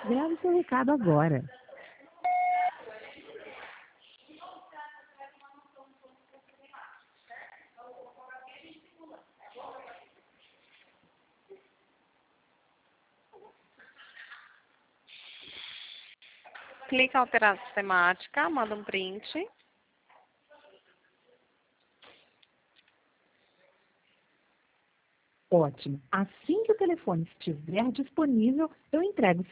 Grave seu recado agora. Clica em alterar sistemática, manda um print. Ótimo. Assim que o telefone estiver disponível, eu entrego